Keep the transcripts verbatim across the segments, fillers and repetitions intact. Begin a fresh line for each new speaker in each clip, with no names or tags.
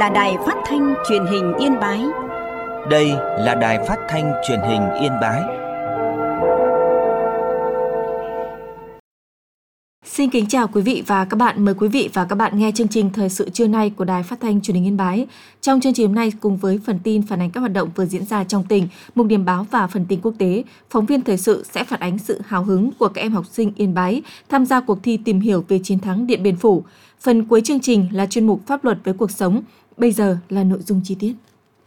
là Đài Phát thanh Truyền hình Yên Bái.
Đây là Đài Phát thanh Truyền hình Yên Bái.
Xin kính chào quý vị và các bạn. Mời quý vị và các bạn nghe chương trình Thời sự trưa nay của Đài Phát thanh Truyền hình Yên Bái. Trong chương trình hôm nay, cùng với phần tin phản ánh các hoạt động vừa diễn ra trong tỉnh, mục điểm báo và phần tin quốc tế, phóng viên thời sự sẽ phản ánh sự hào hứng của các em học sinh Yên Bái tham gia cuộc thi tìm hiểu về chiến thắng Điện Biên Phủ. Phần cuối chương trình là chuyên mục Pháp luật với cuộc sống. Bây giờ là nội dung chi tiết.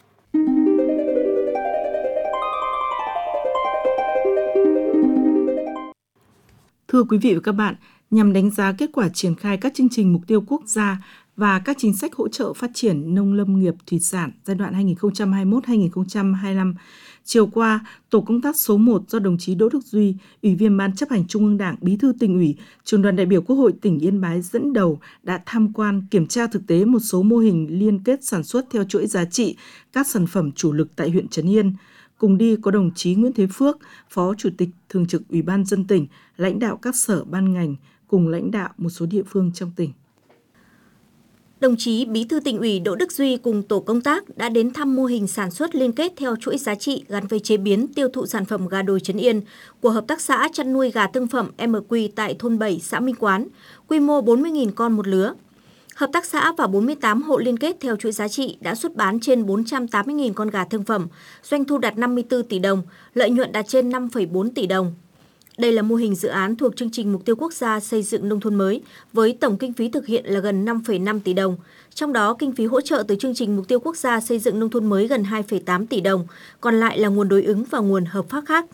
Thưa quý vị và các bạn, nhằm đánh giá kết quả triển khai các chương trình mục tiêu quốc gia và các chính sách hỗ trợ phát triển nông lâm nghiệp thủy sản giai đoạn hai nghìn không trăm hai mươi mốt đến hai nghìn không trăm hai mươi lăm, chiều qua, Tổ công tác số một do đồng chí Đỗ Đức Duy, Ủy viên Ban Chấp hành Trung ương Đảng, Bí thư Tỉnh ủy, Trưởng đoàn đại biểu Quốc hội tỉnh Yên Bái dẫn đầu đã tham quan kiểm tra thực tế một số mô hình liên kết sản xuất theo chuỗi giá trị các sản phẩm chủ lực tại huyện Trấn Yên. Cùng đi có đồng chí Nguyễn Thế Phước, Phó Chủ tịch Thường trực Ủy ban nhân dân tỉnh, lãnh đạo các sở ban ngành, cùng lãnh đạo một số địa phương trong tỉnh.
Đồng chí Bí thư Tỉnh ủy Đỗ Đức Duy cùng tổ công tác đã đến thăm mô hình sản xuất liên kết theo chuỗi giá trị gắn với chế biến tiêu thụ sản phẩm gà đồi Trấn Yên của Hợp tác xã chăn nuôi gà thương phẩm em quy tại thôn bảy, xã Minh Quán, quy mô bốn mươi nghìn con một lứa. Hợp tác xã và bốn mươi tám hộ liên kết theo chuỗi giá trị đã xuất bán trên bốn trăm tám mươi nghìn con gà thương phẩm, doanh thu đạt năm mươi tư tỷ đồng, lợi nhuận đạt trên năm phẩy bốn tỷ đồng. Đây là mô hình dự án thuộc chương trình Mục tiêu Quốc gia xây dựng nông thôn mới với tổng kinh phí thực hiện là gần năm phẩy năm tỷ đồng. Trong đó, kinh phí hỗ trợ từ chương trình Mục tiêu Quốc gia xây dựng nông thôn mới gần hai phẩy tám tỷ đồng, còn lại là nguồn đối ứng và nguồn hợp pháp khác.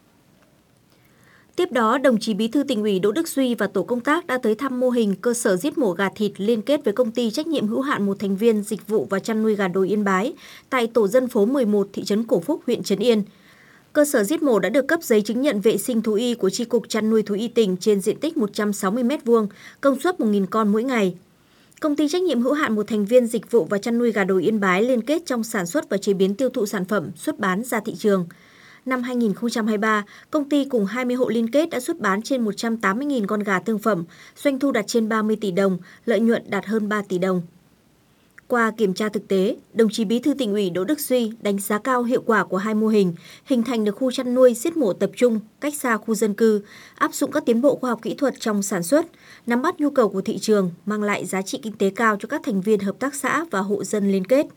Tiếp đó, đồng chí Bí thư Tỉnh ủy Đỗ Đức Duy và tổ công tác đã tới thăm mô hình cơ sở giết mổ gà thịt liên kết với công ty trách nhiệm hữu hạn một thành viên dịch vụ và chăn nuôi gà đồi Yên Bái tại tổ dân phố mười một, thị trấn Cổ Phúc, huyện Trấn Yên. Cơ sở giết mổ đã được cấp giấy chứng nhận vệ sinh thú y của Chi cục Chăn nuôi thú y tỉnh trên diện tích một trăm sáu mươi mét vuông, công suất một nghìn con mỗi ngày. Công ty trách nhiệm hữu hạn một thành viên dịch vụ và chăn nuôi gà đồi Yên Bái liên kết trong sản xuất và chế biến tiêu thụ sản phẩm xuất bán ra thị trường. Năm hai nghìn không trăm hai mươi ba, công ty cùng hai mươi hộ liên kết đã xuất bán trên một trăm tám mươi nghìn con gà thương phẩm, doanh thu đạt trên ba mươi tỷ đồng, lợi nhuận đạt hơn ba tỷ đồng. Qua kiểm tra thực tế, đồng chí Bí thư Tỉnh ủy Đỗ Đức Duy đánh giá cao hiệu quả của hai mô hình, hình thành được khu chăn nuôi giết mổ tập trung, cách xa khu dân cư, áp dụng các tiến bộ khoa học kỹ thuật trong sản xuất, nắm bắt nhu cầu của thị trường, mang lại giá trị kinh tế cao cho các thành viên hợp tác xã và hộ dân liên kết.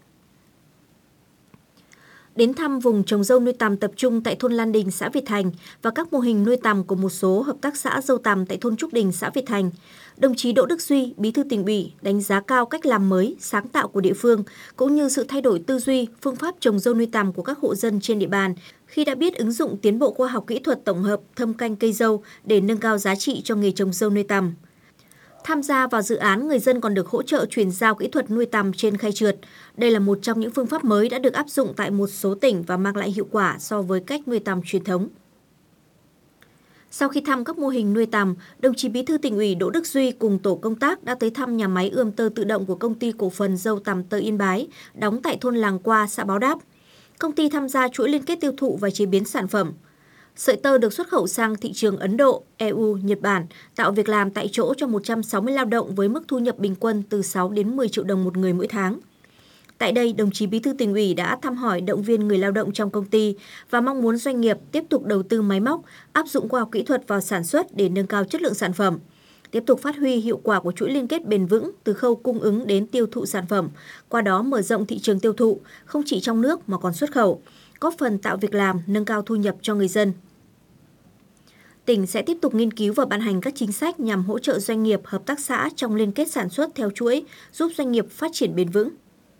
Đến thăm vùng trồng dâu nuôi tằm tập trung tại thôn Lan Đình, xã Việt Thành và các mô hình nuôi tằm của một số hợp tác xã dâu tằm tại thôn Trúc Đình, xã Việt Thành, đồng chí Đỗ Đức Duy, Bí thư Tỉnh ủy đánh giá cao cách làm mới, sáng tạo của địa phương cũng như sự thay đổi tư duy, phương pháp trồng dâu nuôi tằm của các hộ dân trên địa bàn khi đã biết ứng dụng tiến bộ khoa học kỹ thuật tổng hợp thâm canh cây dâu để nâng cao giá trị cho nghề trồng dâu nuôi tằm. Tham gia vào dự án, người dân còn được hỗ trợ chuyển giao kỹ thuật nuôi tằm trên khay trượt. Đây là một trong những phương pháp mới đã được áp dụng tại một số tỉnh và mang lại hiệu quả so với cách nuôi tằm truyền thống. Sau khi thăm các mô hình nuôi tằm, đồng chí Bí thư Tỉnh ủy Đỗ Đức Duy cùng tổ công tác đã tới thăm nhà máy ươm tơ tự động của công ty cổ phần dâu tằm tơ Yên Bái, đóng tại thôn Làng Qua, xã Báo Đáp. Công ty tham gia chuỗi liên kết tiêu thụ và chế biến sản phẩm. Sợi tơ được xuất khẩu sang thị trường Ấn Độ, e u, Nhật Bản, tạo việc làm tại chỗ cho một trăm sáu mươi lao động với mức thu nhập bình quân từ sáu đến mười triệu đồng một người mỗi tháng. Tại đây, đồng chí Bí thư Tỉnh ủy đã thăm hỏi động viên người lao động trong công ty và mong muốn doanh nghiệp tiếp tục đầu tư máy móc, áp dụng khoa học kỹ thuật vào sản xuất để nâng cao chất lượng sản phẩm, tiếp tục phát huy hiệu quả của chuỗi liên kết bền vững từ khâu cung ứng đến tiêu thụ sản phẩm, qua đó mở rộng thị trường tiêu thụ, không chỉ trong nước mà còn xuất khẩu, góp phần tạo việc làm, nâng cao thu nhập cho người dân. Tỉnh sẽ tiếp tục nghiên cứu và ban hành các chính sách nhằm hỗ trợ doanh nghiệp, hợp tác xã trong liên kết sản xuất theo chuỗi, giúp doanh nghiệp phát triển bền vững.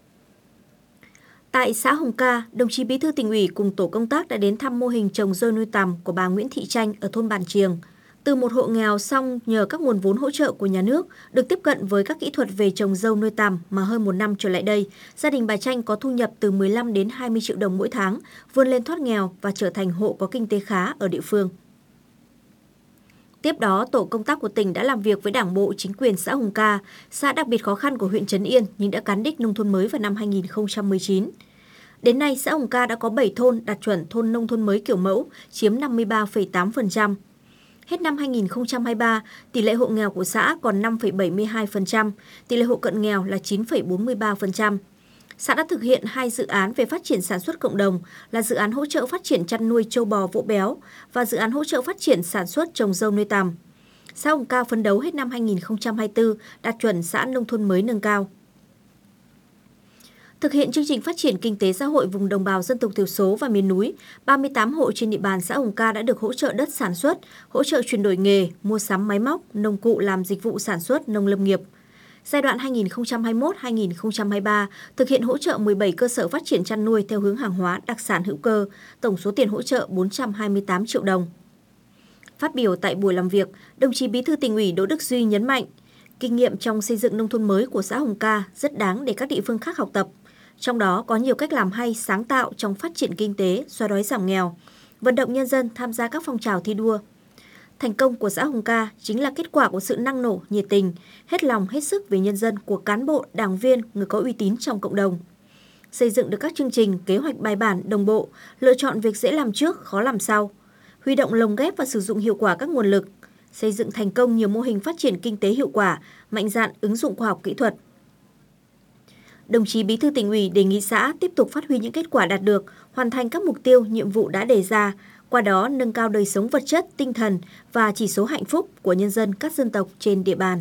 Tại xã Hồng Ca, đồng chí Bí thư Tỉnh ủy cùng tổ công tác đã đến thăm mô hình trồng dâu nuôi tằm của bà Nguyễn Thị Tranh ở thôn Bản Triềng. Từ một hộ nghèo xong nhờ các nguồn vốn hỗ trợ của nhà nước, được tiếp cận với các kỹ thuật về trồng dâu nuôi tằm mà hơn một năm trở lại đây, gia đình bà Tranh có thu nhập từ mười lăm đến hai mươi triệu đồng mỗi tháng, vươn lên thoát nghèo và trở thành hộ có kinh tế khá ở địa phương. Tiếp đó, tổ công tác của tỉnh đã làm việc với Đảng bộ, chính quyền xã Hồng Ca, xã đặc biệt khó khăn của huyện Trấn Yên nhưng đã cán đích nông thôn mới vào năm hai nghìn không trăm mười chín. Đến nay, xã Hồng Ca đã có bảy thôn đạt chuẩn thôn nông thôn mới kiểu mẫu, chiếm năm mươi ba phẩy tám phần trăm. Hết năm hai nghìn không trăm hai mươi ba, tỷ lệ hộ nghèo của xã còn năm phẩy bảy mươi hai phần trăm, tỷ lệ hộ cận nghèo là chín phẩy bốn mươi ba phần trăm. Xã đã thực hiện hai dự án về phát triển sản xuất cộng đồng là dự án hỗ trợ phát triển chăn nuôi trâu bò vỗ béo và dự án hỗ trợ phát triển sản xuất trồng dâu nuôi tằm. Xã Hồng Ca phấn đấu hết năm hai nghìn không trăm hai mươi tư đạt chuẩn xã nông thôn mới nâng cao. Thực hiện chương trình phát triển kinh tế xã hội vùng đồng bào dân tộc thiểu số và miền núi, ba mươi tám hộ trên địa bàn xã Hồng Ca đã được hỗ trợ đất sản xuất, hỗ trợ chuyển đổi nghề, mua sắm máy móc, nông cụ làm dịch vụ sản xuất nông lâm nghiệp. Giai đoạn hai nghìn không trăm hai mươi mốt đến hai nghìn không trăm hai mươi ba thực hiện hỗ trợ mười bảy cơ sở phát triển chăn nuôi theo hướng hàng hóa đặc sản hữu cơ, tổng số tiền hỗ trợ bốn trăm hai mươi tám triệu đồng. Phát biểu tại buổi làm việc, đồng chí Bí thư Tỉnh ủy Đỗ Đức Duy nhấn mạnh, kinh nghiệm trong xây dựng nông thôn mới của xã Hồng Ca rất đáng để các địa phương khác học tập. Trong đó có nhiều cách làm hay, sáng tạo trong phát triển kinh tế, xóa đói giảm nghèo, vận động nhân dân tham gia các phong trào thi đua. Thành công của xã Hồng Ca chính là kết quả của sự năng nổ, nhiệt tình, hết lòng hết sức vì nhân dân của cán bộ, đảng viên, người có uy tín trong cộng đồng. Xây dựng được các chương trình, kế hoạch bài bản, đồng bộ, lựa chọn việc dễ làm trước, khó làm sau, huy động lồng ghép và sử dụng hiệu quả các nguồn lực, xây dựng thành công nhiều mô hình phát triển kinh tế hiệu quả, mạnh dạn ứng dụng khoa học kỹ thuật. Đồng chí Bí thư Tỉnh ủy đề nghị xã tiếp tục phát huy những kết quả đạt được, hoàn thành các mục tiêu, nhiệm vụ đã đề ra, qua đó nâng cao đời sống vật chất, tinh thần và chỉ số hạnh phúc của nhân dân các dân tộc trên địa bàn.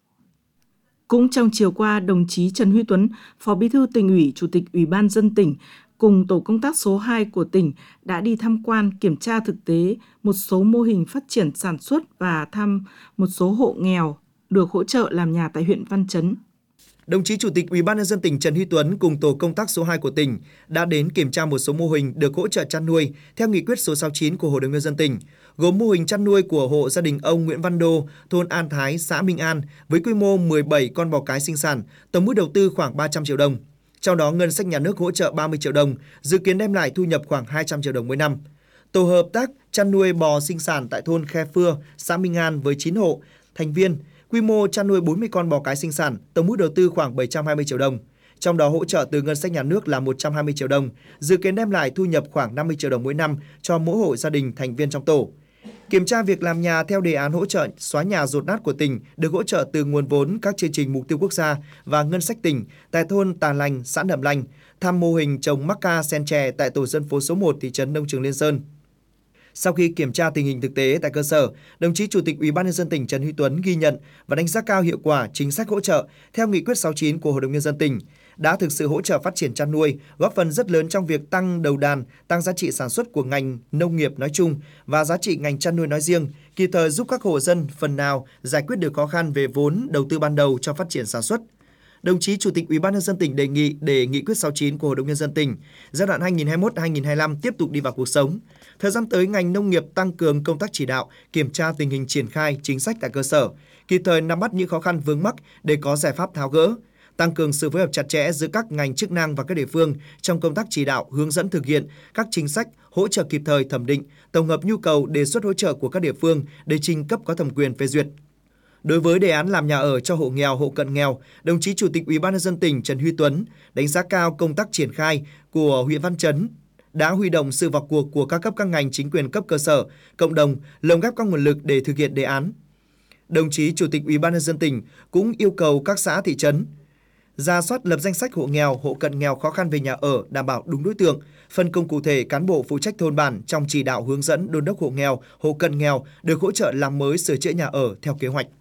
Cũng trong chiều qua, đồng chí Trần Huy Tuấn, Phó Bí thư Tỉnh ủy, Chủ tịch Ủy ban nhân dân tỉnh cùng tổ công tác số hai của tỉnh đã đi tham quan kiểm tra thực tế một số mô hình phát triển sản xuất và thăm một số hộ nghèo được hỗ trợ làm nhà tại huyện Văn Chấn.
Đồng chí Chủ tịch Ủy ban nhân dân tỉnh Trần Huy Tuấn cùng tổ công tác số hai của tỉnh đã đến kiểm tra một số mô hình được hỗ trợ chăn nuôi theo nghị quyết số sáu mươi chín của Hội đồng nhân dân tỉnh, gồm mô hình chăn nuôi của hộ gia đình ông Nguyễn Văn Đô, thôn An Thái, xã Minh An với quy mô mười bảy con bò cái sinh sản, tổng mức đầu tư khoảng ba trăm triệu đồng. Trong đó ngân sách nhà nước hỗ trợ ba mươi triệu đồng, dự kiến đem lại thu nhập khoảng hai trăm triệu đồng mỗi năm. Tổ hợp tác chăn nuôi bò sinh sản tại thôn Khe Phưa, xã Minh An với chín hộ thành viên, quy mô chăn nuôi bốn mươi con bò cái sinh sản, tổng mức đầu tư khoảng bảy trăm hai mươi triệu đồng. Trong đó hỗ trợ từ ngân sách nhà nước là một trăm hai mươi triệu đồng, dự kiến đem lại thu nhập khoảng năm mươi triệu đồng mỗi năm cho mỗi hộ gia đình thành viên trong tổ. Kiểm tra việc làm nhà theo đề án hỗ trợ xóa nhà dột nát của tỉnh được hỗ trợ từ nguồn vốn các chương trình mục tiêu quốc gia và ngân sách tỉnh tại thôn Tà Lành, xã Nậm Lành, thăm mô hình trồng mắc ca sen chè tại tổ dân phố số một thị trấn Nông Trường Liên Sơn. Sau khi kiểm tra tình hình thực tế tại cơ sở, đồng chí Chủ tịch Ủy ban nhân dân tỉnh Trần Huy Tuấn ghi nhận và đánh giá cao hiệu quả chính sách hỗ trợ theo nghị quyết sáu mươi chín của Hội đồng nhân dân tỉnh đã thực sự hỗ trợ phát triển chăn nuôi, góp phần rất lớn trong việc tăng đầu đàn, tăng giá trị sản xuất của ngành nông nghiệp nói chung và giá trị ngành chăn nuôi nói riêng, kịp thời giúp các hộ dân phần nào giải quyết được khó khăn về vốn đầu tư ban đầu cho phát triển sản xuất. Đồng chí Chủ tịch Ủy ban nhân dân tỉnh đề nghị để nghị quyết sáu mươi chín của Hội đồng nhân dân tỉnh giai đoạn hai nghìn không trăm hai mươi mốt đến hai nghìn không trăm hai mươi lăm tiếp tục đi vào cuộc sống. Thời gian tới, ngành nông nghiệp tăng cường công tác chỉ đạo, kiểm tra tình hình triển khai chính sách tại cơ sở, kịp thời nắm bắt những khó khăn vướng mắc để có giải pháp tháo gỡ, tăng cường sự phối hợp chặt chẽ giữa các ngành chức năng và các địa phương trong công tác chỉ đạo, hướng dẫn thực hiện các chính sách, hỗ trợ kịp thời thẩm định, tổng hợp nhu cầu đề xuất hỗ trợ của các địa phương để trình cấp có thẩm quyền phê duyệt. Đối với đề án làm nhà ở cho hộ nghèo, hộ cận nghèo, đồng chí Chủ tịch Ủy ban nhân dân tỉnh Trần Huy Tuấn đánh giá cao công tác triển khai của huyện Văn Chấn, đã huy động sự vào cuộc của các cấp các ngành chính quyền cấp cơ sở, cộng đồng, lồng ghép các nguồn lực để thực hiện đề án. Đồng chí Chủ tịch Ủy ban nhân dân tỉnh cũng yêu cầu các xã thị trấn rà soát lập danh sách hộ nghèo, hộ cận nghèo khó khăn về nhà ở đảm bảo đúng đối tượng, phân công cụ thể cán bộ phụ trách thôn bản trong chỉ đạo hướng dẫn đôn đốc hộ nghèo, hộ cận nghèo được hỗ trợ làm mới sửa chữa nhà ở theo kế hoạch.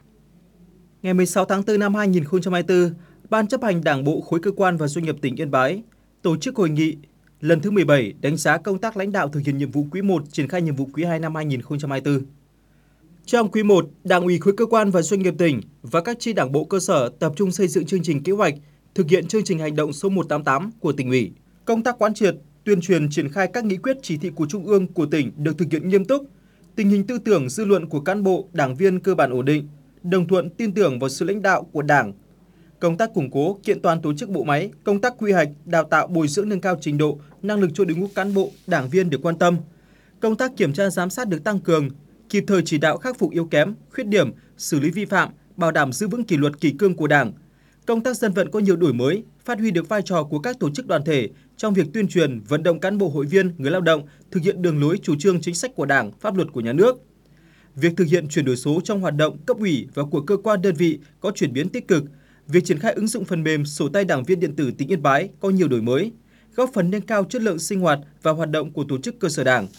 Ngày mười sáu tháng tư năm hai nghìn không trăm hai mươi tư, Ban chấp hành Đảng bộ khối cơ quan và doanh nghiệp tỉnh Yên Bái tổ chức hội nghị lần thứ mười bảy đánh giá công tác lãnh đạo thực hiện nhiệm vụ quý một, triển khai nhiệm vụ quý hai năm hai nghìn không trăm hai mươi tư. Trong quý một, Đảng ủy khối cơ quan và doanh nghiệp tỉnh và các chi đảng bộ cơ sở tập trung xây dựng chương trình kế hoạch, thực hiện chương trình hành động số một trăm tám mươi tám của tỉnh ủy. Công tác quán triệt, tuyên truyền triển khai các nghị quyết chỉ thị của Trung ương, của tỉnh được thực hiện nghiêm túc. Tình hình tư tưởng, dư luận của cán bộ, đảng viên cơ bản ổn định, đồng thuận tin tưởng vào sự lãnh đạo của Đảng. Công tác củng cố, kiện toàn tổ chức bộ máy, công tác quy hoạch, đào tạo, bồi dưỡng nâng cao trình độ, năng lực cho đội ngũ cán bộ, đảng viên được quan tâm. Công tác kiểm tra giám sát được tăng cường, kịp thời chỉ đạo khắc phục yếu kém, khuyết điểm, xử lý vi phạm, bảo đảm giữ vững kỷ luật kỷ cương của Đảng. Công tác dân vận có nhiều đổi mới, phát huy được vai trò của các tổ chức đoàn thể trong việc tuyên truyền, vận động cán bộ hội viên, người lao động thực hiện đường lối chủ trương chính sách của Đảng, pháp luật của nhà nước. Việc thực hiện chuyển đổi số trong hoạt động cấp ủy và của cơ quan đơn vị có chuyển biến tích cực, việc triển khai ứng dụng phần mềm sổ tay đảng viên điện tử tỉnh Yên Bái có nhiều đổi mới, góp phần nâng cao chất lượng sinh hoạt và hoạt động của tổ chức cơ sở đảng.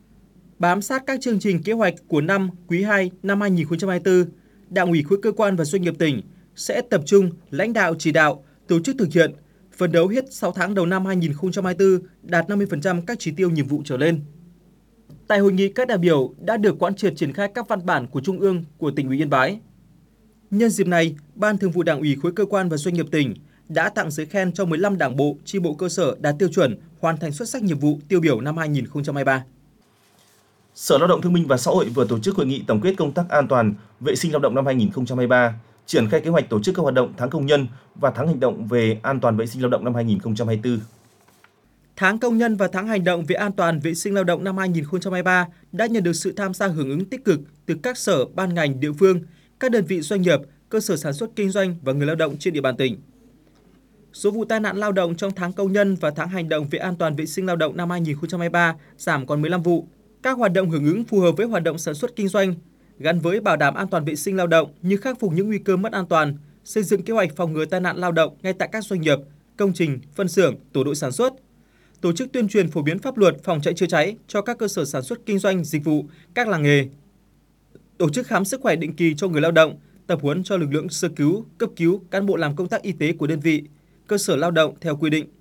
Bám sát các chương trình kế hoạch của năm quý hai năm hai nghìn không trăm hai mươi tư, Đảng ủy khối cơ quan và doanh nghiệp tỉnh sẽ tập trung lãnh đạo chỉ đạo, tổ chức thực hiện, phấn đấu hết sáu tháng đầu năm hai nghìn không trăm hai mươi tư đạt năm mươi phần trăm các chỉ tiêu nhiệm vụ trở lên. Tại hội nghị, các đại biểu đã được quán triệt triển khai các văn bản của Trung ương của tỉnh ủy Yên Bái. Nhân dịp này, Ban Thường vụ Đảng ủy khối cơ quan và doanh nghiệp tỉnh đã tặng giấy khen cho mười lăm đảng bộ, chi bộ cơ sở đạt tiêu chuẩn hoàn thành xuất sắc nhiệm vụ tiêu biểu năm hai nghìn không trăm hai mươi ba.
Sở Lao động Thương binh và Xã hội vừa tổ chức hội nghị tổng kết công tác an toàn vệ sinh lao động năm hai nghìn không trăm hai mươi ba, triển khai kế hoạch tổ chức các hoạt động tháng công nhân và tháng hành động về an toàn vệ sinh lao động năm hai nghìn không trăm hai mươi tư.
Tháng công nhân và tháng hành động về an toàn vệ sinh lao động năm hai nghìn không trăm hai mươi ba đã nhận được sự tham gia hưởng ứng tích cực từ các sở, ban ngành, địa phương, các đơn vị doanh nghiệp, cơ sở sản xuất kinh doanh và người lao động trên địa bàn tỉnh. Số vụ tai nạn lao động trong tháng công nhân và tháng hành động về an toàn vệ sinh lao động năm hai nghìn không trăm hai mươi ba giảm còn mười lăm vụ. Các hoạt động hưởng ứng phù hợp với hoạt động sản xuất kinh doanh, gắn với bảo đảm an toàn vệ sinh lao động như khắc phục những nguy cơ mất an toàn, xây dựng kế hoạch phòng ngừa tai nạn lao động ngay tại các doanh nghiệp, công trình, phân xưởng, tổ đội sản xuất. Tổ chức tuyên truyền phổ biến pháp luật phòng cháy chữa cháy cho các cơ sở sản xuất kinh doanh, dịch vụ, các làng nghề. Tổ chức khám sức khỏe định kỳ cho người lao động, tập huấn cho lực lượng sơ cứu, cấp cứu, cán bộ làm công tác y tế của đơn vị, cơ sở lao động theo quy định.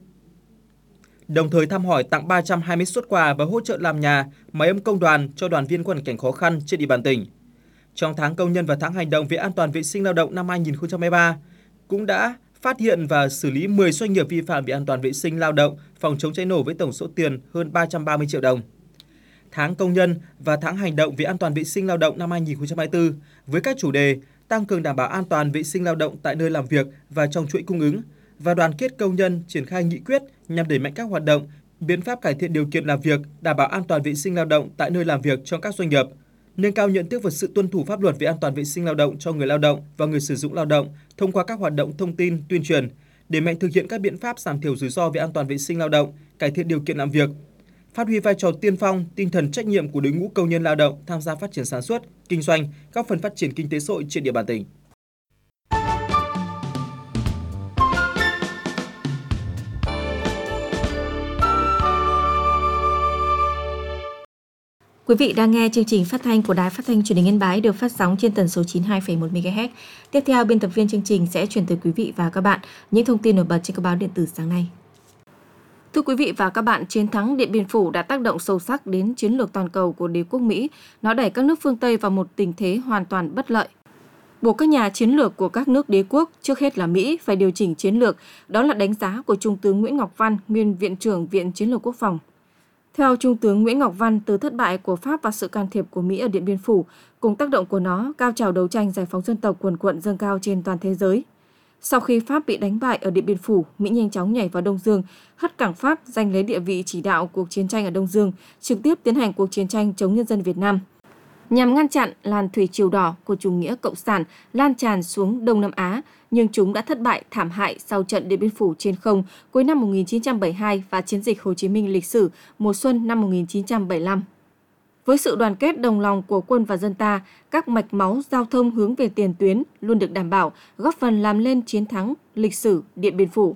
Đồng thời thăm hỏi tặng ba trăm hai mươi suất quà và hỗ trợ làm nhà, máy ấm công đoàn cho đoàn viên có hoàn cảnh khó khăn trên địa bàn tỉnh. Trong tháng công nhân và tháng hành động về an toàn vệ sinh lao động năm hai nghìn không trăm hai mươi ba, cũng đã phát hiện và xử lý mười doanh nghiệp vi phạm về an toàn vệ sinh lao động, phòng chống cháy nổ với tổng số tiền hơn ba trăm ba mươi triệu đồng. Tháng công nhân và tháng hành động về an toàn vệ sinh lao động năm hai nghìn không trăm hai mươi tư với các chủ đề tăng cường đảm bảo an toàn vệ sinh lao động tại nơi làm việc và trong chuỗi cung ứng và đoàn kết công nhân triển khai nghị quyết nhằm đẩy mạnh các hoạt động, biện pháp cải thiện điều kiện làm việc, đảm bảo an toàn vệ sinh lao động tại nơi làm việc trong các doanh nghiệp, nâng cao nhận thức và sự tuân thủ pháp luật về an toàn vệ sinh lao động cho người lao động và người sử dụng lao động thông qua các hoạt động thông tin, tuyên truyền, đẩy mạnh thực hiện các biện pháp giảm thiểu rủi ro về an toàn vệ sinh lao động, cải thiện điều kiện làm việc, phát huy vai trò tiên phong, tinh thần trách nhiệm của đội ngũ công nhân lao động tham gia phát triển sản xuất, kinh doanh, góp phần phát triển kinh tế xã hội trên địa bàn tỉnh.
Quý vị đang nghe chương trình phát thanh của Đài Phát thanh Truyền hình Yên Bái được phát sóng trên tần số chín mươi hai phẩy một mê ga héc. Tiếp theo, biên tập viên chương trình sẽ chuyển tới quý vị và các bạn những thông tin nổi bật trên các báo điện tử sáng nay. Thưa quý vị và các bạn, chiến thắng Điện Biên Phủ đã tác động sâu sắc đến chiến lược toàn cầu của đế quốc Mỹ. Nó đẩy các nước phương Tây vào một tình thế hoàn toàn bất lợi. Buộc các nhà chiến lược của các nước đế quốc, trước hết là Mỹ, phải điều chỉnh chiến lược. Đó là đánh giá của Trung tướng Nguyễn Ngọc Văn, nguyên Viện trưởng Viện Chiến lược Quốc phòng. Theo Trung tướng Nguyễn Ngọc Văn, từ thất bại của Pháp và sự can thiệp của Mỹ ở Điện Biên Phủ, cùng tác động của nó, cao trào đấu tranh giải phóng dân tộc quần quận dâng cao trên toàn thế giới. Sau khi Pháp bị đánh bại ở Điện Biên Phủ, Mỹ nhanh chóng nhảy vào Đông Dương, hất cảng Pháp giành lấy địa vị chỉ đạo cuộc chiến tranh ở Đông Dương, trực tiếp tiến hành cuộc chiến tranh chống nhân dân Việt Nam. Nhằm ngăn chặn làn thủy triều đỏ của chủ nghĩa cộng sản lan tràn xuống Đông Nam Á, nhưng chúng đã thất bại thảm hại sau trận Điện Biên Phủ trên không cuối năm một nghìn chín trăm bảy mươi hai và chiến dịch Hồ Chí Minh lịch sử mùa xuân năm một nghìn chín trăm bảy mươi lăm. Với sự đoàn kết đồng lòng của quân và dân ta, các mạch máu giao thông hướng về tiền tuyến luôn được đảm bảo, góp phần làm lên chiến thắng lịch sử Điện Biên Phủ.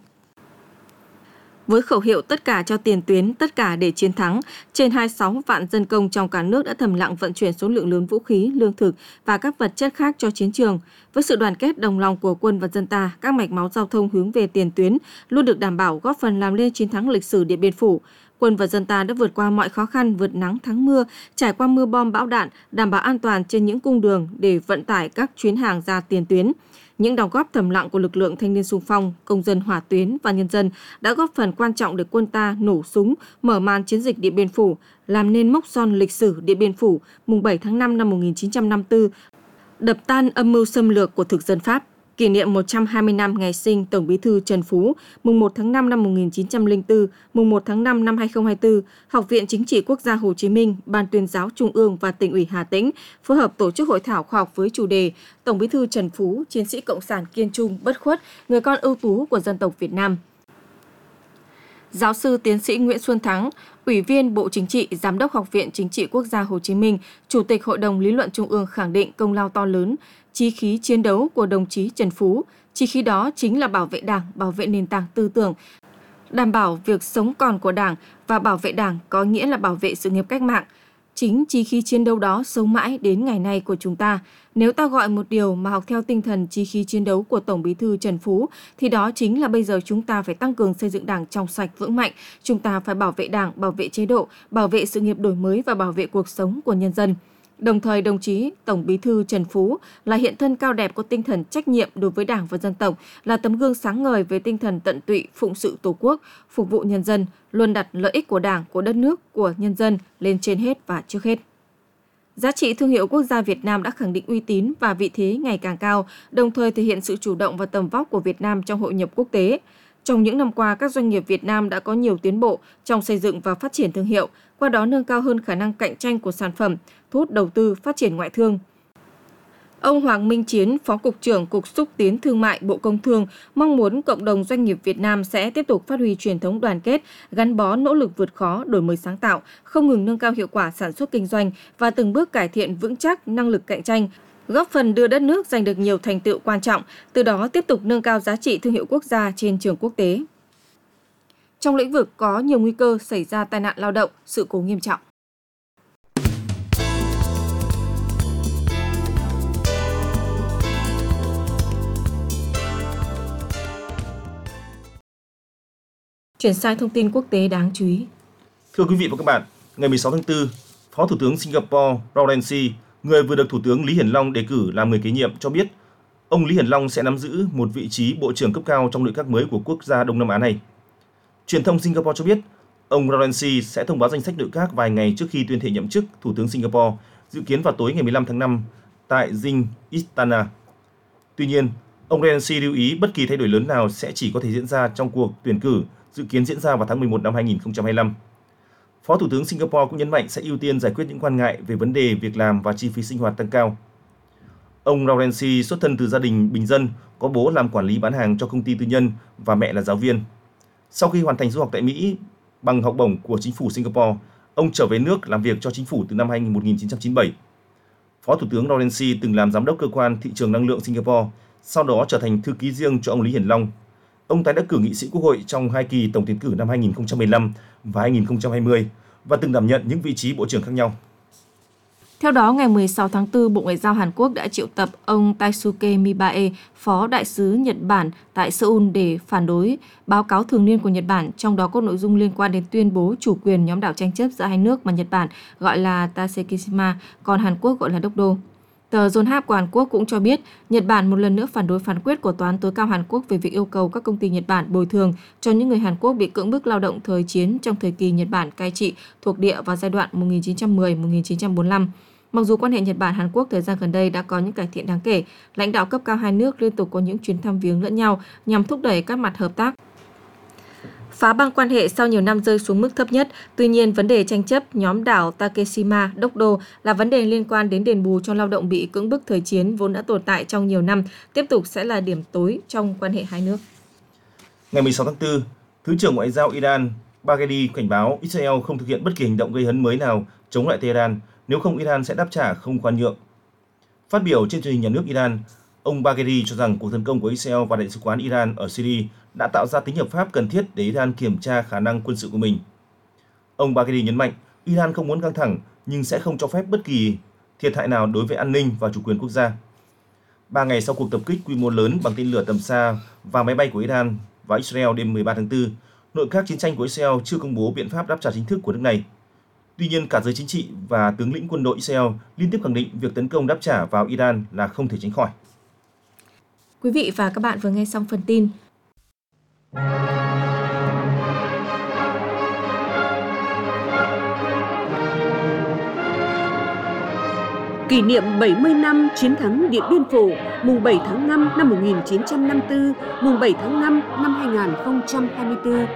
Với khẩu hiệu tất cả cho tiền tuyến, tất cả để chiến thắng, trên hai mươi sáu vạn dân công trong cả nước đã thầm lặng vận chuyển số lượng lớn vũ khí, lương thực và các vật chất khác cho chiến trường. Với sự đoàn kết đồng lòng của quân và dân ta, các mạch máu giao thông hướng về tiền tuyến luôn được đảm bảo, góp phần làm lên chiến thắng lịch sử Điện Biên Phủ. Quân và dân ta đã vượt qua mọi khó khăn, vượt nắng thắng mưa, trải qua mưa bom bão đạn, đảm bảo an toàn trên những cung đường để vận tải các chuyến hàng ra tiền tuyến. Những đóng góp thầm lặng của lực lượng thanh niên xung phong, công dân hỏa tuyến và nhân dân đã góp phần quan trọng để quân ta nổ súng, mở màn chiến dịch Điện Biên Phủ, làm nên mốc son lịch sử Điện Biên Phủ mùng bảy tháng năm năm một nghìn chín trăm năm mươi tư, đập tan âm mưu xâm lược của thực dân Pháp. Kỷ niệm một trăm hai mươi năm ngày sinh Tổng Bí thư Trần Phú, mùng một tháng năm năm một nghìn chín trăm lẻ bốn, mùng một tháng năm năm hai nghìn không trăm hai mươi tư, Học viện Chính trị Quốc gia Hồ Chí Minh, Ban Tuyên giáo Trung ương và Tỉnh ủy Hà Tĩnh phối hợp tổ chức hội thảo khoa học với chủ đề Tổng Bí thư Trần Phú, chiến sĩ cộng sản kiên trung bất khuất, người con ưu tú của dân tộc Việt Nam. Giáo sư tiến sĩ Nguyễn Xuân Thắng, Ủy viên Bộ Chính trị, Giám đốc Học viện Chính trị Quốc gia Hồ Chí Minh, Chủ tịch Hội đồng Lý luận Trung ương khẳng định công lao to lớn, chí khí chiến đấu của đồng chí Trần Phú, Chỉ khi đó chính là bảo vệ Đảng, bảo vệ nền tảng tư tưởng, đảm bảo việc sống còn của Đảng, và bảo vệ Đảng có nghĩa là bảo vệ sự nghiệp cách mạng. Chính chí khí chiến đấu đó sống mãi đến ngày nay của chúng ta. Nếu ta gọi một điều mà học theo tinh thần chí khí chiến đấu của Tổng Bí thư Trần Phú, thì đó chính là bây giờ chúng ta phải tăng cường xây dựng Đảng trong sạch vững mạnh. Chúng ta phải bảo vệ Đảng, bảo vệ chế độ, bảo vệ sự nghiệp đổi mới và bảo vệ cuộc sống của nhân dân. Đồng thời, đồng chí Tổng Bí thư Trần Phú là hiện thân cao đẹp có tinh thần trách nhiệm đối với Đảng và dân tộc, là tấm gương sáng ngời về tinh thần tận tụy, phụng sự Tổ quốc, phục vụ nhân dân, luôn đặt lợi ích của Đảng, của đất nước, của nhân dân lên trên hết và trước hết. Giá trị thương hiệu quốc gia Việt Nam đã khẳng định uy tín và vị thế ngày càng cao, đồng thời thể hiện sự chủ động và tầm vóc của Việt Nam trong hội nhập quốc tế. Trong những năm qua, các doanh nghiệp Việt Nam đã có nhiều tiến bộ trong xây dựng và phát triển thương hiệu, qua đó nâng cao hơn khả năng cạnh tranh của sản phẩm, thu hút đầu tư, phát triển ngoại thương. Ông Hoàng Minh Chiến, Phó Cục trưởng Cục Xúc tiến Thương mại Bộ Công Thương, mong muốn cộng đồng doanh nghiệp Việt Nam sẽ tiếp tục phát huy truyền thống đoàn kết, gắn bó nỗ lực vượt khó, đổi mới sáng tạo, không ngừng nâng cao hiệu quả sản xuất kinh doanh và từng bước cải thiện vững chắc năng lực cạnh tranh, góp phần đưa đất nước giành được nhiều thành tựu quan trọng, từ đó tiếp tục nâng cao giá trị thương hiệu quốc gia trên trường quốc tế. Trong lĩnh vực có nhiều nguy cơ xảy ra tai nạn lao động, sự cố nghiêm trọng. Chuyển sang thông tin quốc tế đáng chú ý.
Thưa quý vị và các bạn, ngày mười sáu tháng tư, Phó Thủ tướng Singapore Lawrence, người vừa được Thủ tướng Lý Hiển Long đề cử làm người kế nhiệm, cho biết ông Lý Hiển Long sẽ nắm giữ một vị trí bộ trưởng cấp cao trong nội các mới của quốc gia Đông Nam Á này. Truyền thông Singapore cho biết, ông Lawrence sẽ thông báo danh sách nội các vài ngày trước khi tuyên thệ nhậm chức Thủ tướng Singapore, dự kiến vào tối ngày mười lăm tháng năm tại Dinh Istana. Tuy nhiên, ông Lawrence lưu ý bất kỳ thay đổi lớn nào sẽ chỉ có thể diễn ra trong cuộc tuyển cử dự kiến diễn ra vào tháng mười một năm hai nghìn không trăm hai mươi lăm. Phó Thủ tướng Singapore cũng nhấn mạnh sẽ ưu tiên giải quyết những quan ngại về vấn đề việc làm và chi phí sinh hoạt tăng cao. Ông Lawrence xuất thân từ gia đình bình dân, có bố làm quản lý bán hàng cho công ty tư nhân và mẹ là giáo viên. Sau khi hoàn thành du học tại Mỹ bằng học bổng của chính phủ Singapore, ông trở về nước làm việc cho chính phủ từ năm một nghìn chín trăm chín mươi bảy. Phó Thủ tướng Lawrence từng làm giám đốc cơ quan thị trường năng lượng Singapore, sau đó trở thành thư ký riêng cho ông Lý Hiển Long. Ông tái đắc cử nghị sĩ Quốc hội trong hai kỳ tổng tuyển cử năm hai nghìn không trăm mười lăm và hai nghìn không trăm hai mươi và từng đảm nhận những vị trí bộ trưởng khác nhau.
Theo đó, ngày mười sáu tháng tư, Bộ Ngoại giao Hàn Quốc đã triệu tập ông Taisuke Mibae, Phó Đại sứ Nhật Bản tại Seoul để phản đối báo cáo thường niên của Nhật Bản, trong đó có nội dung liên quan đến tuyên bố chủ quyền nhóm đảo tranh chấp giữa hai nước mà Nhật Bản gọi là Tasekishima, còn Hàn Quốc gọi là Dokdo. Tờ Yonhap của Hàn Quốc cũng cho biết, Nhật Bản một lần nữa phản đối phán quyết của Tòa án tối cao Hàn Quốc về việc yêu cầu các công ty Nhật Bản bồi thường cho những người Hàn Quốc bị cưỡng bức lao động thời chiến trong thời kỳ Nhật Bản cai trị thuộc địa vào giai đoạn một nghìn chín trăm mười đến một nghìn chín trăm bốn mươi lăm. Mặc dù quan hệ Nhật Bản-Hàn Quốc thời gian gần đây đã có những cải thiện đáng kể, lãnh đạo cấp cao hai nước liên tục có những chuyến thăm viếng lẫn nhau nhằm thúc đẩy các mặt hợp tác. Phá băng quan hệ sau nhiều năm rơi xuống mức thấp nhất, tuy nhiên vấn đề tranh chấp nhóm đảo Takeshima, Dokdo là vấn đề liên quan đến đền bù cho lao động bị cưỡng bức thời chiến vốn đã tồn tại trong nhiều năm, tiếp tục sẽ là điểm tối trong quan hệ hai nước.
Ngày mười sáu tháng tư, Thứ trưởng Ngoại giao Iran Bagheri cảnh báo Israel không thực hiện bất kỳ hành động gây hấn mới nào chống lại Tehran, nếu không Iran sẽ đáp trả không khoan nhượng. Phát biểu trên truyền hình nhà nước Iran, ông Bagheri cho rằng cuộc tấn công của Israel và Đại sứ quán Iran ở Syria đã tạo ra tính hợp pháp cần thiết để Iran kiểm tra khả năng quân sự của mình. Ông Bagheri nhấn mạnh, Iran không muốn căng thẳng nhưng sẽ không cho phép bất kỳ thiệt hại nào đối với an ninh và chủ quyền quốc gia. Ba ngày sau cuộc tập kích quy mô lớn bằng tên lửa tầm xa và máy bay của Iran và Israel đêm mười ba tháng tư, nội các chiến tranh của Israel chưa công bố biện pháp đáp trả chính thức của nước này. Tuy nhiên, cả giới chính trị và tướng lĩnh quân đội Israel liên tiếp khẳng định việc tấn công đáp trả vào Iran là không thể tránh khỏi.
Quý vị và các bạn vừa nghe xong phần tin.
Kỷ niệm bảy mươi năm chiến thắng Điện Biên Phủ, mùng bảy tháng năm năm một nghìn chín trăm năm mươi tư, mùng bảy tháng năm năm hai nghìn không trăm hai mươi tư.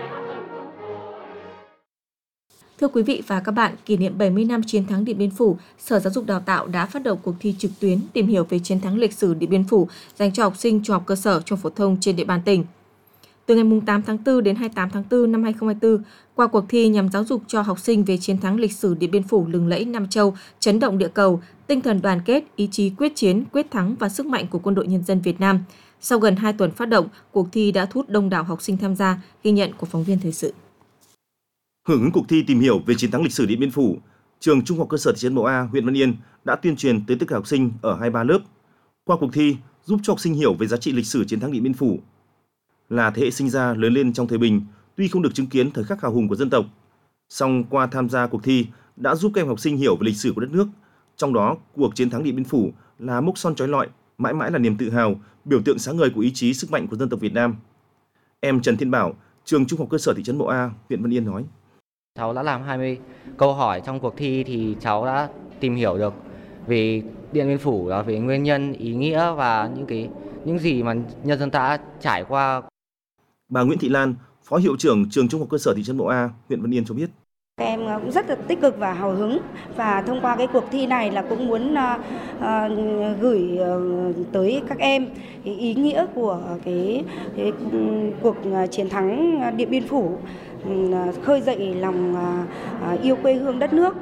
Thưa quý vị và các bạn, kỷ niệm bảy mươi năm chiến thắng Điện Biên Phủ, Sở Giáo dục Đào tạo đã phát động cuộc thi trực tuyến tìm hiểu về chiến thắng lịch sử Điện Biên Phủ dành cho học sinh trung học cơ sở, trung học phổ thông trên địa bàn tỉnh. Từ ngày tám tháng tư đến hai mươi tám tháng tư năm hai nghìn không trăm hai mươi tư, qua cuộc thi nhằm giáo dục cho học sinh về chiến thắng lịch sử Điện Biên Phủ lừng lẫy Nam Châu, chấn động địa cầu, tinh thần đoàn kết, ý chí quyết chiến, quyết thắng và sức mạnh của quân đội nhân dân Việt Nam. Sau gần hai tuần phát động, cuộc thi đã thu hút đông đảo học sinh tham gia, ghi nhận của phóng viên thời sự.
Hưởng ứng cuộc thi tìm hiểu về chiến thắng lịch sử Điện Biên Phủ, trường Trung học cơ sở thị trấn Mậu A, huyện Văn Yên đã tuyên truyền tới tất cả học sinh ở hai mươi ba lớp. Qua cuộc thi, giúp cho học sinh hiểu về giá trị lịch sử chiến thắng Điện Biên Phủ. Là thế hệ sinh ra lớn lên trong thời Bình, tuy không được chứng kiến thời khắc hào hùng của dân tộc, song qua tham gia cuộc thi đã giúp các em học sinh hiểu về lịch sử của đất nước. Trong đó, cuộc chiến thắng Điện Biên Phủ là mốc son chói lọi, mãi mãi là niềm tự hào, biểu tượng sáng ngời của ý chí sức mạnh của dân tộc Việt Nam. Em Trần Thiên Bảo, trường Trung học cơ sở thị trấn Mậu A, huyện Văn Yên nói:
Cháu đã làm hai mươi câu hỏi trong cuộc thi thì cháu đã tìm hiểu được về Điện Biên Phủ, là về nguyên nhân, ý nghĩa và những cái những gì mà nhân dân ta trải qua.
Bà Nguyễn Thị Lan, Phó Hiệu trưởng trường Trung học cơ sở thị trấn Mậu A, huyện Văn Yên cho biết:
Các em cũng rất là tích cực và hào hứng, và thông qua cái cuộc thi này là cũng muốn uh, uh, gửi uh, tới các em cái ý nghĩa của cái, cái um, cuộc chiến thắng Điện Biên Phủ, um, khơi dậy lòng uh, uh, yêu quê hương đất nước.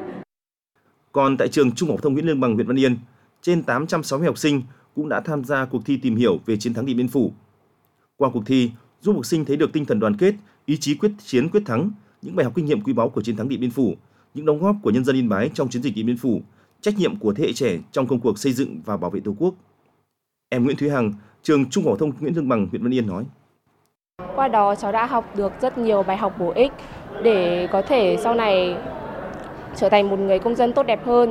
Còn tại trường Trung học phổ thông Nguyễn Lương Bằng, huyện Văn Yên, trên tám trăm sáu mươi học sinh cũng đã tham gia cuộc thi tìm hiểu về chiến thắng Điện Biên Phủ. Qua cuộc thi, giúp học sinh thấy được tinh thần đoàn kết, ý chí quyết chiến quyết thắng, những bài học kinh nghiệm quý báu của chiến thắng Điện Biên Phủ, những đóng góp của nhân dân Yên Bái trong chiến dịch Điện Biên Phủ, trách nhiệm của thế hệ trẻ trong công cuộc xây dựng và bảo vệ Tổ quốc. Em Nguyễn Thúy Hằng, trường Trung học phổ thông Nguyễn Lương Bằng, huyện Văn Yên nói:
Qua đó cháu đã học được rất nhiều bài học bổ ích để có thể sau này trở thành một người công dân tốt đẹp hơn.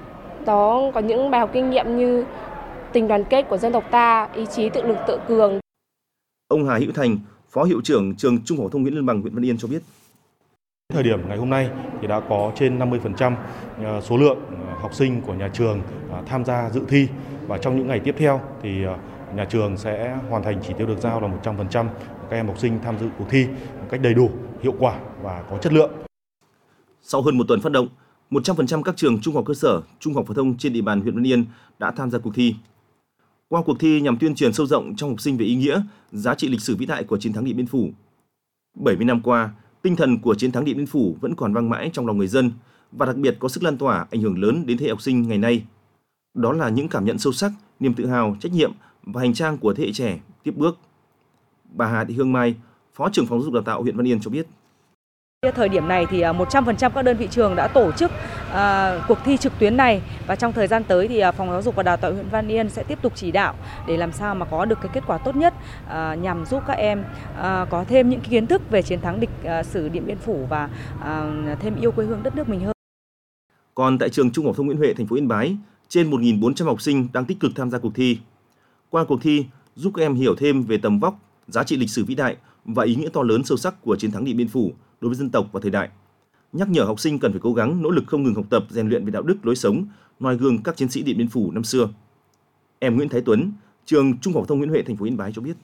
Đó có những bài học kinh nghiệm như tình đoàn kết của dân tộc ta, ý chí tự lực tự cường.
Ông Hà Hữu Thành, Phó Hiệu trưởng trường Trung học phổ thông Nguyễn Lương Bằng, huyện Văn Yên cho biết:
Thời điểm ngày hôm nay thì đã có trên năm mươi phần trăm số lượng học sinh của nhà trường tham gia dự thi, và trong những ngày tiếp theo thì nhà trường sẽ hoàn thành chỉ tiêu được giao là một trăm phần trăm các em học sinh tham dự cuộc thi một cách đầy đủ, hiệu quả và có chất lượng.
Sau hơn một tuần phát động, một trăm phần trăm các trường trung học cơ sở, trung học phổ thông trên địa bàn huyện Văn Yên đã tham gia cuộc thi. Qua cuộc thi nhằm tuyên truyền sâu rộng trong học sinh về ý nghĩa, giá trị lịch sử vĩ đại của chiến thắng Điện Biên Phủ. bảy mươi năm qua, tinh thần của chiến thắng Điện Biên Phủ vẫn còn vang mãi trong lòng người dân và đặc biệt có sức lan tỏa ảnh hưởng lớn đến thế hệ học sinh ngày nay. Đó là những cảm nhận sâu sắc, niềm tự hào, trách nhiệm và hành trang của thế hệ trẻ tiếp bước. Bà Hà Thị Hương Mai, Phó trưởng phòng giáo dục đào tạo huyện Văn Yên cho biết:
Thời điểm này thì một trăm phần trăm các đơn vị trường đã tổ chức uh, cuộc thi trực tuyến này, và trong thời gian tới thì Phòng Giáo dục và Đào tạo huyện Văn Yên sẽ tiếp tục chỉ đạo để làm sao mà có được cái kết quả tốt nhất, uh, nhằm giúp các em uh, có thêm những kiến thức về chiến thắng lịch uh, sử Điện Biên Phủ và uh, thêm yêu quê hương đất nước mình hơn.
Còn tại trường Trung học phổ thông Nguyễn Huệ, thành phố Yên Bái, trên một nghìn bốn trăm học sinh đang tích cực tham gia cuộc thi. Qua cuộc thi, giúp các em hiểu thêm về tầm vóc, giá trị lịch sử vĩ đại và ý nghĩa to lớn sâu sắc của chiến thắng Điện Biên Phủ đối với dân tộc và thời đại. Nhắc nhở học sinh cần phải cố gắng nỗ lực không ngừng học tập, rèn luyện về đạo đức, lối sống, noi gương các chiến sĩ Điện Biên Phủ năm xưa. Em Nguyễn Thái Tuấn, trường Trung học phổ thông Nguyễn Huệ, thành phố Yên Bái cho biết: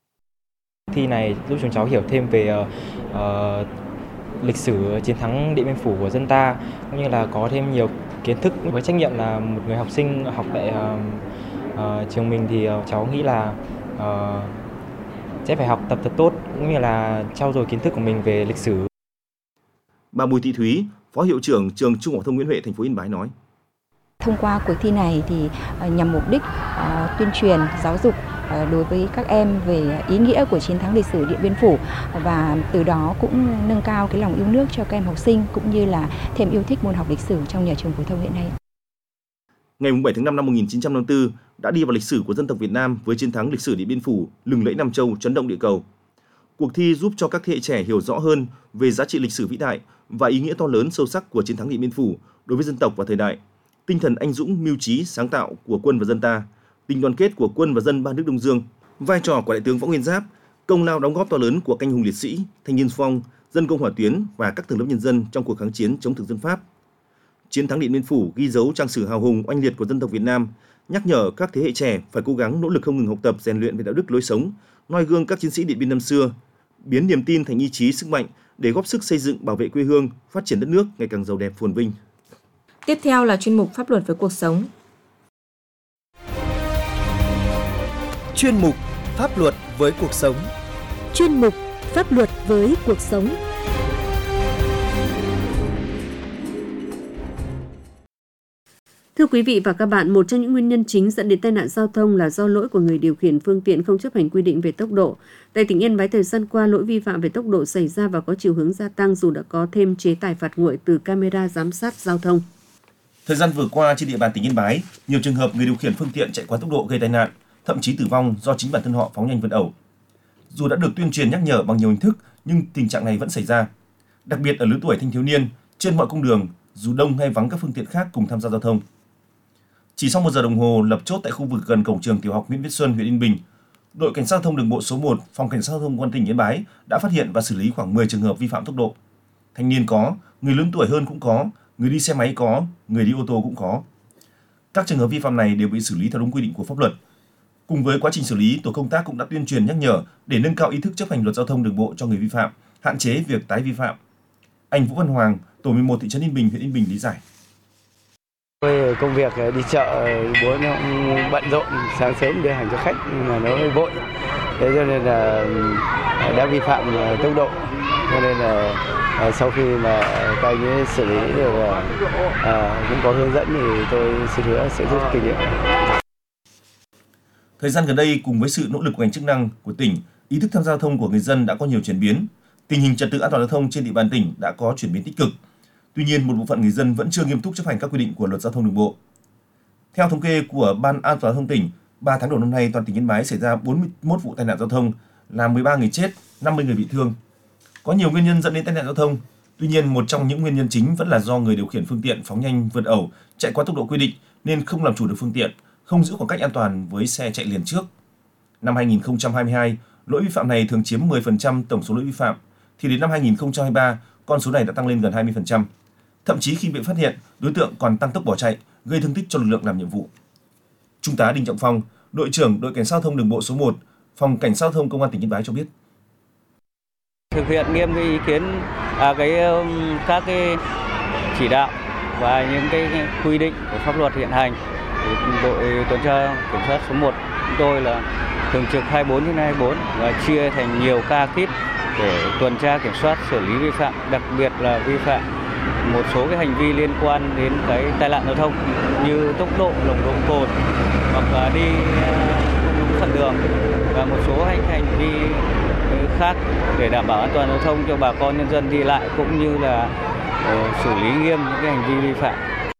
Thi này giúp chúng cháu hiểu thêm về uh, lịch sử chiến thắng Điện Biên Phủ của dân ta, cũng như là có thêm nhiều kiến thức. Với trách nhiệm là một người học sinh học tại uh, uh, trường mình thì uh, cháu nghĩ là uh, sẽ phải học tập thật tốt, cũng như là trau dồi kiến thức của mình về lịch sử.
Bà Bùi Thị Thúy, Phó Hiệu trưởng trường Trung học phổ thông Nguyễn Huệ, thành phố Yên Bái nói:
Thông qua cuộc thi này thì nhằm mục đích uh, tuyên truyền, giáo dục uh, đối với các em về ý nghĩa của chiến thắng lịch sử Điện Biên Phủ, và từ đó cũng nâng cao cái lòng yêu nước cho các em học sinh, cũng như là thêm yêu thích môn học lịch sử trong nhà trường phổ thông hiện nay.
Ngày bảy tháng năm năm một nghìn chín trăm năm mươi tư đã đi vào lịch sử của dân tộc Việt Nam với chiến thắng lịch sử Điện Biên Phủ lừng lẫy Nam Châu, chấn động địa cầu. Cuộc thi giúp cho các thế hệ trẻ hiểu rõ hơn về giá trị lịch sử vĩ đại và ý nghĩa to lớn sâu sắc của chiến thắng Điện Biên Phủ đối với dân tộc và thời đại, tinh thần anh dũng, mưu trí, sáng tạo của quân và dân ta, tình đoàn kết của quân và dân ba nước Đông Dương, vai trò của đại tướng Võ Nguyên Giáp, công lao đóng góp to lớn của canh hùng liệt sĩ, thanh niên xung phong, dân công hỏa tuyến và các tầng lớp nhân dân trong cuộc kháng chiến chống thực dân Pháp. Chiến thắng Điện Biên Phủ ghi dấu trang sử hào hùng oanh liệt của dân tộc Việt Nam, nhắc nhở các thế hệ trẻ phải cố gắng nỗ lực không ngừng học tập, rèn luyện về đạo đức, lối sống, noi gương các chiến sĩ Điện Biên năm xưa, biến niềm tin thành ý chí, sức mạnh để góp sức xây dựng, bảo vệ quê hương, phát triển đất nước ngày càng giàu đẹp, phồn vinh.
Tiếp theo là chuyên mục Pháp luật với cuộc sống.
Chuyên mục Pháp luật với cuộc sống.
Chuyên mục Pháp luật với cuộc sống.
Thưa quý vị và các bạn, một trong những nguyên nhân chính dẫn đến tai nạn giao thông là do lỗi của người điều khiển phương tiện không chấp hành quy định về tốc độ. Tại tỉnh Yên Bái, thời gian qua, lỗi vi phạm về tốc độ xảy ra và có chiều hướng gia tăng dù đã có thêm chế tài phạt nguội từ camera giám sát giao thông.
Thời gian vừa qua trên địa bàn tỉnh Yên Bái, nhiều trường hợp người điều khiển phương tiện chạy quá tốc độ gây tai nạn, thậm chí tử vong do chính bản thân họ phóng nhanh vượt ẩu. Dù đã được tuyên truyền nhắc nhở bằng nhiều hình thức, nhưng tình trạng này vẫn xảy ra. Đặc biệt ở lứa tuổi thanh thiếu niên, trên mọi cung đường, dù đông hay vắng các phương tiện khác cùng tham gia giao thông. Chỉ sau một giờ đồng hồ lập chốt tại khu vực gần cổng trường tiểu học Nguyễn Viết Xuân, huyện Yên Bình, đội cảnh sát giao thông đường bộ số một, phòng cảnh sát giao thông công an tỉnh Yên Bái đã phát hiện và xử lý khoảng mười trường hợp vi phạm tốc độ. Thanh niên có, người lớn tuổi hơn cũng có, người đi xe máy có, người đi ô tô cũng có. Các trường hợp vi phạm này đều bị xử lý theo đúng quy định của pháp luật. Cùng với quá trình xử lý, tổ công tác cũng đã tuyên truyền nhắc nhở để nâng cao ý thức chấp hành luật giao thông đường bộ cho người vi phạm, hạn chế việc tái vi phạm. Anh Vũ Văn Hoàng, tổ mười một thị trấn Yên Bình, huyện Yên Bình lý giải.
Tôi công việc đi chợ bố nó bận rộn, sáng sớm đưa hàng cho khách nhưng mà nó hơi vội, thế cho nên là đã vi phạm tốc độ, cho nên là sau khi mà các anh ấy xử lý được à, cũng có hướng dẫn thì tôi xin hứa sẽ rút kinh nghiệm.
Thời gian gần đây, cùng với sự nỗ lực của ngành chức năng của tỉnh, ý thức tham gia giao thông của người dân đã có nhiều chuyển biến. Tình hình trật tự an toàn giao thông trên địa bàn tỉnh đã có chuyển biến tích cực. Tuy nhiên, một bộ phận người dân vẫn chưa nghiêm túc chấp hành các quy định của luật giao thông đường bộ. Theo thống kê của Ban An toàn giao thông tỉnh, ba tháng đầu năm nay toàn tỉnh Yên Bái xảy ra bốn mươi mốt vụ tai nạn giao thông, làm mười ba người chết, năm mươi người bị thương. Có nhiều nguyên nhân dẫn đến tai nạn giao thông. Tuy nhiên, một trong những nguyên nhân chính vẫn là do người điều khiển phương tiện phóng nhanh vượt ẩu, chạy quá tốc độ quy định nên không làm chủ được phương tiện, không giữ khoảng cách an toàn với xe chạy liền trước. Năm hai nghìn không trăm hai mươi hai, lỗi vi phạm này thường chiếm mười phần trăm tổng số lỗi vi phạm, thì đến năm hai nghìn không trăm hai mươi ba, con số này đã tăng lên gần hai mươi phần trăm. Thậm chí khi bị phát hiện, đối tượng còn tăng tốc bỏ chạy, gây thương tích cho lực lượng làm nhiệm vụ. Trung tá Đinh Trọng Phong, đội trưởng đội cảnh sát giao thông đường bộ số một, phòng cảnh sát giao thông công an tỉnh Yên Bái cho biết.
Thực hiện nghiêm cái ý kiến à, cái các cái chỉ đạo và những cái quy định của pháp luật hiện hành. Đội tuần tra kiểm soát số một chúng tôi là thường trực hai mươi bốn trên hai mươi bốn và chia thành nhiều ca kíp để tuần tra kiểm soát xử lý vi phạm, đặc biệt là vi phạm một số cái hành vi liên quan đến cái tai nạn giao thông như tốc độ, nồng độ cồn hoặc là đi không đúng phần đường và một số hành hành vi khác để đảm bảo an toàn giao thông cho bà con nhân dân đi lại cũng như là uh, xử lý nghiêm những cái hành vi vi phạm.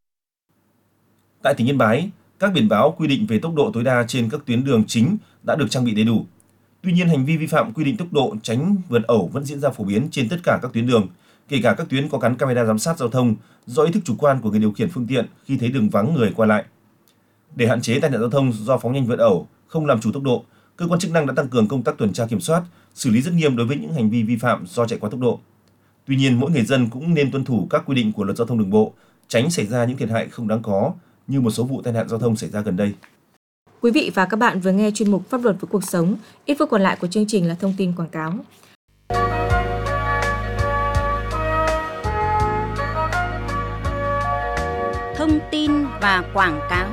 Tại tỉnh Yên Bái, các biển báo quy định về tốc độ tối đa trên các tuyến đường chính đã được trang bị đầy đủ. Tuy nhiên, hành vi vi phạm quy định tốc độ tránh vượt ẩu vẫn diễn ra phổ biến trên tất cả các tuyến đường, kể cả các tuyến có gắn camera giám sát giao thông do ý thức chủ quan của người điều khiển phương tiện khi thấy đường vắng người qua lại. Để hạn chế tai nạn giao thông do phóng nhanh vượt ẩu, không làm chủ tốc độ, cơ quan chức năng đã tăng cường công tác tuần tra kiểm soát, xử lý rất nghiêm đối với những hành vi vi phạm do chạy quá tốc độ. Tuy nhiên, mỗi người dân cũng nên tuân thủ các quy định của luật giao thông đường bộ, tránh xảy ra những thiệt hại không đáng có như một số vụ tai nạn giao thông xảy ra gần đây.
Quý vị và các bạn vừa nghe chuyên mục Pháp luật với cuộc sống. Ít phút còn lại của chương trình là thông tin quảng cáo.
Thông tin và quảng cáo.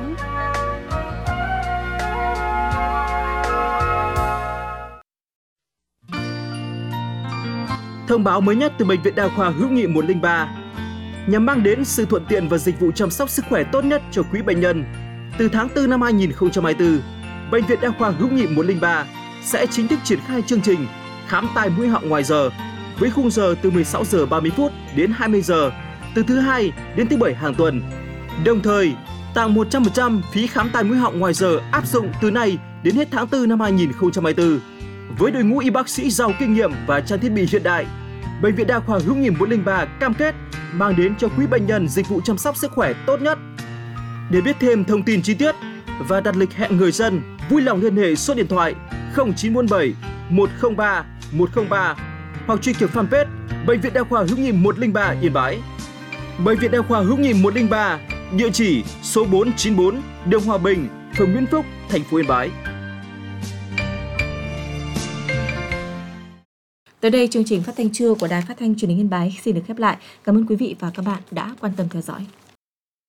Thông báo mới nhất từ Bệnh viện Đa khoa Hữu nghị một không ba nhằm mang đến sự thuận tiện và dịch vụ chăm sóc sức khỏe tốt nhất cho quý bệnh nhân. Từ tháng tư năm hai nghìn không trăm hai mươi tư, Bệnh viện Đa khoa Hữu nghị một không ba sẽ chính thức triển khai chương trình khám tai mũi họng ngoài giờ với khung giờ từ mười sáu giờ ba mươi phút đến hai mươi giờ từ thứ hai đến thứ bảy hàng tuần. Đồng thời, tặng một trăm phần trăm phí khám tai mũi họng ngoài giờ áp dụng từ nay đến hết tháng tư năm hai nghìn không trăm hai mươi tư. Với đội ngũ y bác sĩ giàu kinh nghiệm và trang thiết bị hiện đại, Bệnh viện Đa khoa Hữu nghị một không ba cam kết mang đến cho quý bệnh nhân dịch vụ chăm sóc sức khỏe tốt nhất. Để biết thêm thông tin chi tiết và đặt lịch hẹn người dân, vui lòng liên hệ số điện thoại không chín bốn bảy một không ba một không ba hoặc truy cập fanpage Bệnh viện Đa khoa Hữu nghị một không ba Yên Bái. Bệnh viện Đa khoa Hữu nghị một không ba, địa chỉ số bốn trăm chín mươi bốn đường Hòa Bình, phường Nguyễn Phúc, thành phố Yên Bái.
Tới đây, chương trình phát thanh trưa của Đài Phát thanh Truyền hình Yên Bái xin được khép lại. Cảm ơn quý vị và các bạn đã quan tâm theo dõi.